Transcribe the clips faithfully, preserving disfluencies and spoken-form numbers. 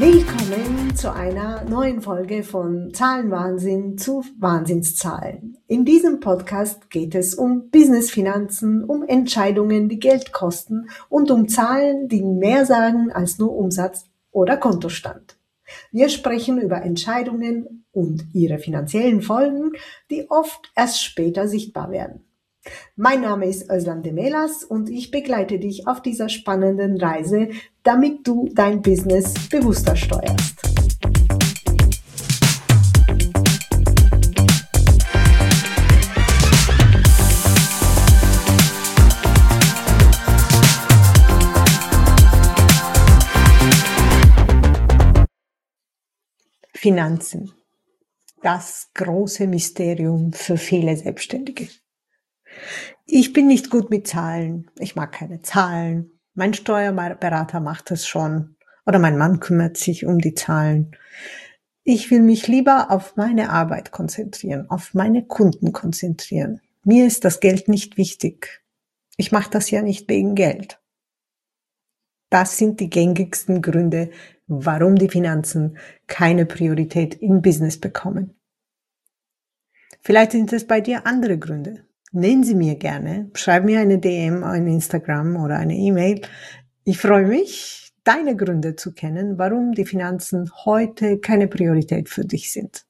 Willkommen zu einer neuen Folge von Zahlenwahnsinn zu Wahnsinnszahlen. In diesem Podcast geht es um Business-Finanzen, um Entscheidungen, die Geld kosten und um Zahlen, die mehr sagen als nur Umsatz oder Kontostand. Wir sprechen über Entscheidungen und ihre finanziellen Folgen, die oft erst später sichtbar werden. Mein Name ist Özlem Demelas und ich begleite dich auf dieser spannenden Reise, damit du dein Business bewusster steuerst. Finanzen. Das große Mysterium für viele Selbstständige. Ich bin nicht gut mit Zahlen. Ich mag keine Zahlen. Mein Steuerberater macht es schon. Oder mein Mann kümmert sich um die Zahlen. Ich will mich lieber auf meine Arbeit konzentrieren, auf meine Kunden konzentrieren. Mir ist das Geld nicht wichtig. Ich mache das ja nicht wegen Geld. Das sind die gängigsten Gründe, warum die Finanzen keine Priorität im Business bekommen. Vielleicht sind es bei dir andere Gründe. Nenn sie mir gerne, schreib mir eine D M auf Instagram oder eine E-Mail. Ich freue mich, deine Gründe zu kennen, warum die Finanzen heute keine Priorität für dich sind.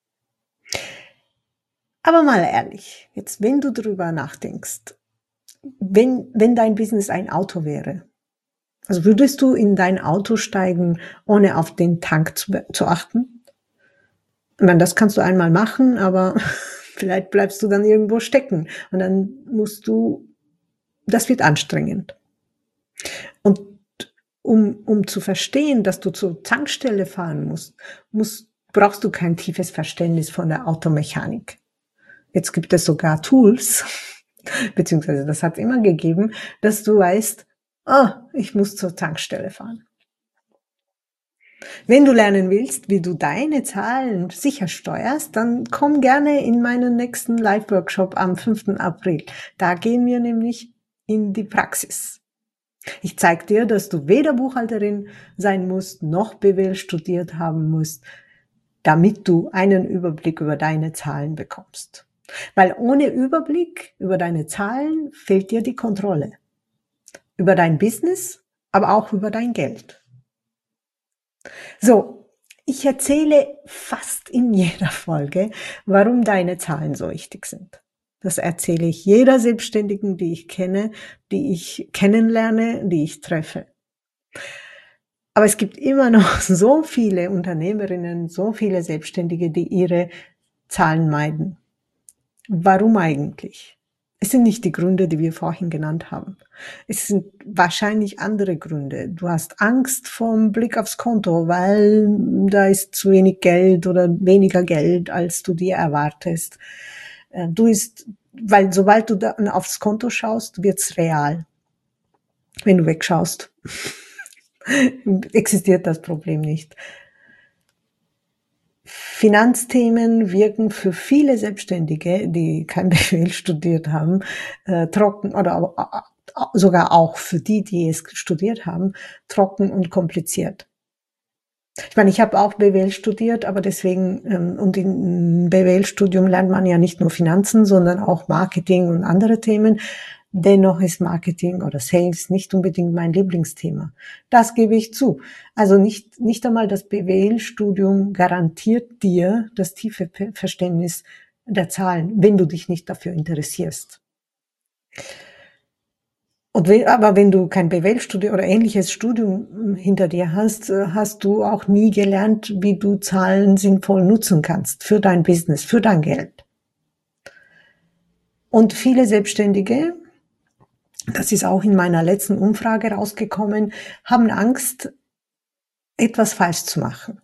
Aber mal ehrlich, jetzt wenn du darüber nachdenkst, wenn, wenn dein Business ein Auto wäre, also würdest du in dein Auto steigen, ohne auf den Tank zu, zu achten? Ich meine, das kannst du einmal machen, aber vielleicht bleibst du dann irgendwo stecken und dann musst du, das wird anstrengend. Und um, um zu verstehen, dass du zur Tankstelle fahren musst, musst, brauchst du kein tiefes Verständnis von der Automechanik. Jetzt gibt es sogar Tools, beziehungsweise das hat es immer gegeben, dass du weißt, oh, ich muss zur Tankstelle fahren. Wenn du lernen willst, wie du deine Zahlen sicher steuerst, dann komm gerne in meinen nächsten Live-Workshop am fünften April. Da gehen wir nämlich in die Praxis. Ich zeige dir, dass du weder Buchhalterin sein musst, noch B W L studiert haben musst, damit du einen Überblick über deine Zahlen bekommst. Weil ohne Überblick über deine Zahlen fehlt dir die Kontrolle. Über dein Business, aber auch über dein Geld. So, ich erzähle fast in jeder Folge, warum deine Zahlen so wichtig sind. Das erzähle ich jeder Selbstständigen, die ich kenne, die ich kennenlerne, die ich treffe. Aber es gibt immer noch so viele Unternehmerinnen, so viele Selbstständige, die ihre Zahlen meiden. Warum eigentlich? Es sind nicht die Gründe, die wir vorhin genannt haben. Es sind wahrscheinlich andere Gründe. Du hast Angst vom Blick aufs Konto, weil da ist zu wenig Geld oder weniger Geld, als du dir erwartest. Du ist, weil sobald du dann aufs Konto schaust, wird's real. Wenn du wegschaust, existiert das Problem nicht. Finanzthemen wirken für viele Selbstständige, die kein B W L studiert haben, äh, trocken oder äh, sogar auch für die, die es studiert haben, trocken und kompliziert. Ich meine, ich habe auch B W L studiert, aber deswegen, ähm, und im B W L-Studium lernt man ja nicht nur Finanzen, sondern auch Marketing und andere Themen. Dennoch ist Marketing oder Sales nicht unbedingt mein Lieblingsthema. Das gebe ich zu. Also nicht, nicht einmal das B W L-Studium garantiert dir das tiefe Verständnis der Zahlen, wenn du dich nicht dafür interessierst. Und wenn, aber wenn du kein B W L-Studium oder ähnliches Studium hinter dir hast, hast du auch nie gelernt, wie du Zahlen sinnvoll nutzen kannst für dein Business, für dein Geld. Und viele Selbstständige, das ist auch in meiner letzten Umfrage rausgekommen, haben Angst, etwas falsch zu machen.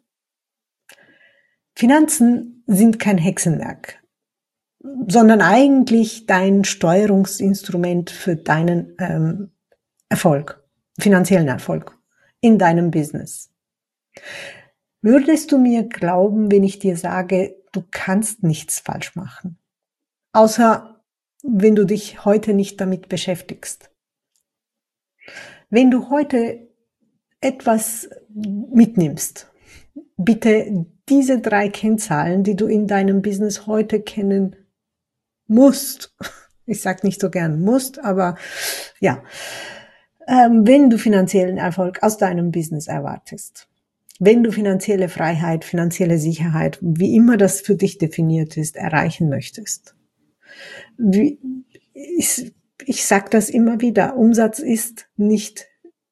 Finanzen sind kein Hexenwerk, sondern eigentlich dein Steuerungsinstrument für deinen ähm, Erfolg, finanziellen Erfolg in deinem Business. Würdest du mir glauben, wenn ich dir sage, du kannst nichts falsch machen, außer wenn du dich heute nicht damit beschäftigst? Wenn du heute etwas mitnimmst, bitte diese drei Kennzahlen, die du in deinem Business heute kennen musst. Ich sage nicht so gern musst, aber ja, ähm, wenn du finanziellen Erfolg aus deinem Business erwartest, wenn du finanzielle Freiheit, finanzielle Sicherheit, wie immer das für dich definiert ist, erreichen möchtest. Wie, ich ich sage das immer wieder, Umsatz ist nicht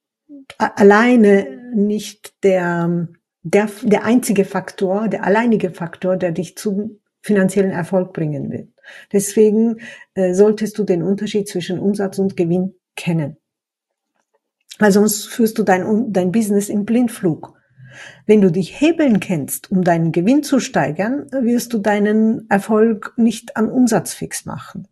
alleine nicht der, der, der einzige Faktor, der alleinige Faktor, der dich zum finanziellen Erfolg bringen will. Deswegen äh, solltest du den Unterschied zwischen Umsatz und Gewinn kennen. Weil sonst führst du dein, dein Business im Blindflug. Wenn du dich hebeln kennst, um deinen Gewinn zu steigern, wirst du deinen Erfolg nicht an Umsatz fix machen.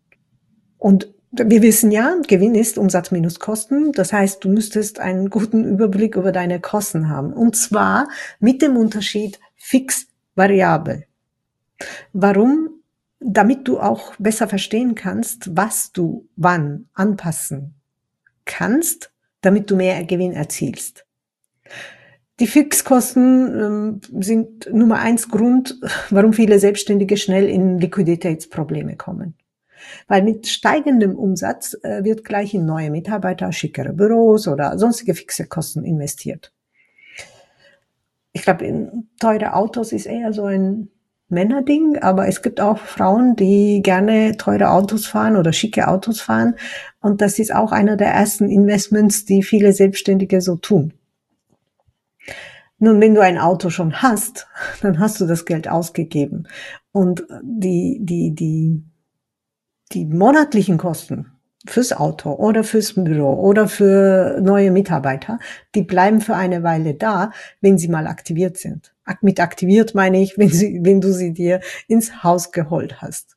Und wir wissen ja, Gewinn ist Umsatz minus Kosten. Das heißt, du müsstest einen guten Überblick über deine Kosten haben. Und zwar mit dem Unterschied fix variabel. Warum? Damit du auch besser verstehen kannst, was du wann anpassen kannst, damit du mehr Gewinn erzielst. Die Fixkosten ähm, sind Nummer eins Grund, warum viele Selbstständige schnell in Liquiditätsprobleme kommen. Weil mit steigendem Umsatz äh, wird gleich in neue Mitarbeiter, schickere Büros oder sonstige fixe Kosten investiert. Ich glaube, in teure Autos ist eher so ein Männerding, aber es gibt auch Frauen, die gerne teure Autos fahren oder schicke Autos fahren. Und das ist auch einer der ersten Investments, die viele Selbstständige so tun. Nun, wenn du ein Auto schon hast, dann hast du das Geld ausgegeben. Und die, die, die, die monatlichen Kosten fürs Auto oder fürs Büro oder für neue Mitarbeiter, die bleiben für eine Weile da, wenn sie mal aktiviert sind. Mit aktiviert meine ich, wenn sie, wenn du sie dir ins Haus geholt hast.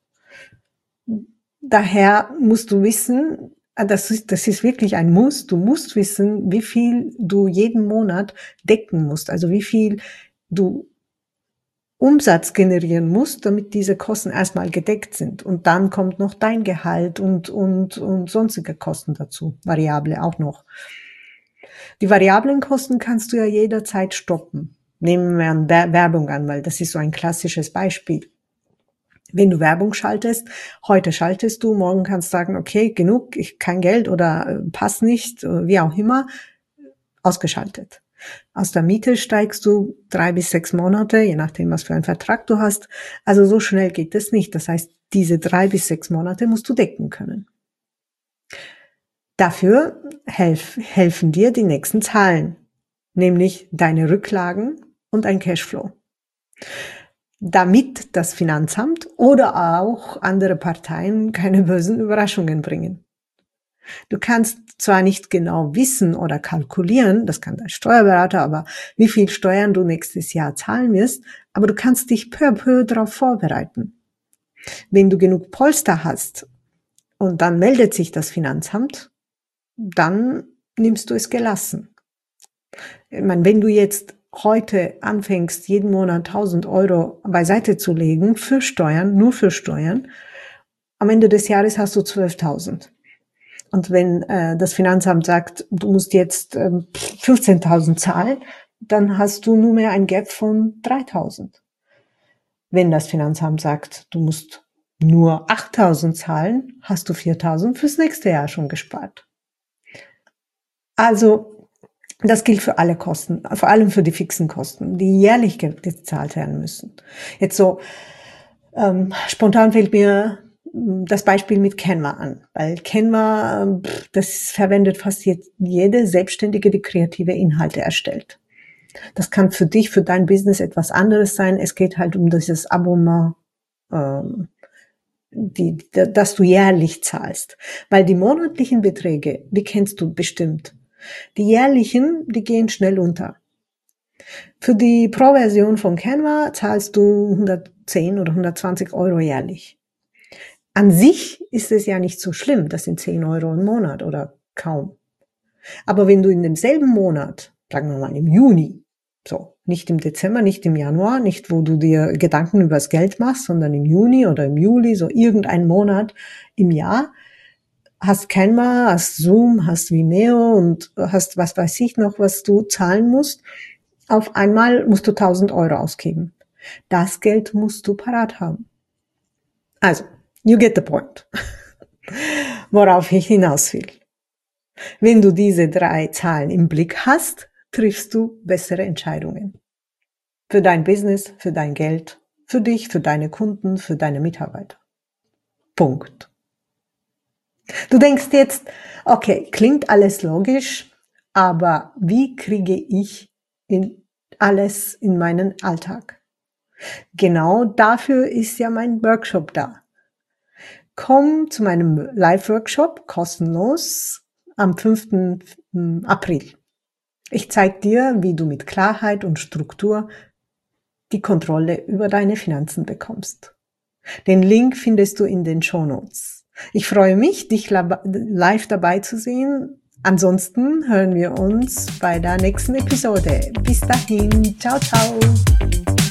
Daher musst du wissen, das ist, das ist wirklich ein Muss, du musst wissen, wie viel du jeden Monat decken musst, also wie viel du Umsatz generieren musst, damit diese Kosten erstmal gedeckt sind. Und dann kommt noch dein Gehalt und, und, und sonstige Kosten dazu, variable auch noch. Die variablen Kosten kannst du ja jederzeit stoppen. Nehmen wir an Werbung an, weil das ist so ein klassisches Beispiel. Wenn du Werbung schaltest, heute schaltest du, morgen kannst du sagen, okay, genug, ich kein Geld oder äh, passt nicht, wie auch immer, ausgeschaltet. Aus der Miete steigst du drei bis sechs Monate, je nachdem, was für einen Vertrag du hast. Also so schnell geht es nicht. Das heißt, diese drei bis sechs Monate musst du decken können. Dafür helf, helfen dir die nächsten Zahlen, nämlich deine Rücklagen und ein Cashflow. Damit das Finanzamt oder auch andere Parteien keine bösen Überraschungen bringen. Du kannst zwar nicht genau wissen oder kalkulieren, das kann dein Steuerberater, aber wie viel Steuern du nächstes Jahr zahlen wirst, aber du kannst dich peu à peu darauf vorbereiten. Wenn du genug Polster hast und dann meldet sich das Finanzamt, dann nimmst du es gelassen. Ich meine, wenn du jetzt heute anfängst, jeden Monat tausend Euro beiseite zu legen für Steuern, nur für Steuern, am Ende des Jahres hast du zwölftausend. Und wenn äh, das Finanzamt sagt, du musst jetzt äh, fünfzehntausend zahlen, dann hast du nur mehr ein Gap von dreitausend. Wenn das Finanzamt sagt, du musst nur achttausend zahlen, hast du viertausend fürs nächste Jahr schon gespart. Also das gilt für alle Kosten, vor allem für die fixen Kosten, die jährlich gezahlt werden müssen. Jetzt so ähm, spontan fällt mir das Beispiel mit Canva an, weil Canva, das verwendet fast jede Selbstständige, die kreative Inhalte erstellt. Das kann für dich, für dein Business etwas anderes sein. Es geht halt um dieses Abonnement, ähm, die, das du jährlich zahlst. Weil die monatlichen Beträge, die kennst du bestimmt. Die jährlichen, die gehen schnell unter. Für die Pro-Version von Canva zahlst du hundertzehn oder hundertzwanzig Euro jährlich. An sich ist es ja nicht so schlimm, das sind zehn Euro im Monat oder kaum. Aber wenn du in demselben Monat, sagen wir mal im Juni, so, nicht im Dezember, nicht im Januar, nicht wo du dir Gedanken über das Geld machst, sondern im Juni oder im Juli, so irgendein Monat im Jahr, hast Canva, hast Zoom, hast Vimeo und hast was weiß ich noch, was du zahlen musst. Auf einmal musst du tausend Euro ausgeben. Das Geld musst du parat haben. Also, you get the point. Worauf ich hinaus will. Wenn du diese drei Zahlen im Blick hast, triffst du bessere Entscheidungen. Für dein Business, für dein Geld, für dich, für deine Kunden, für deine Mitarbeiter. Punkt. Du denkst jetzt, okay, klingt alles logisch, aber wie kriege ich in alles in meinen Alltag? Genau dafür ist ja mein Workshop da. Komm zu meinem Live-Workshop kostenlos am fünften April. Ich zeige dir, wie du mit Klarheit und Struktur die Kontrolle über deine Finanzen bekommst. Den Link findest du in den Shownotes. Ich freue mich, dich live dabei zu sehen. Ansonsten hören wir uns bei der nächsten Episode. Bis dahin, ciao, ciao.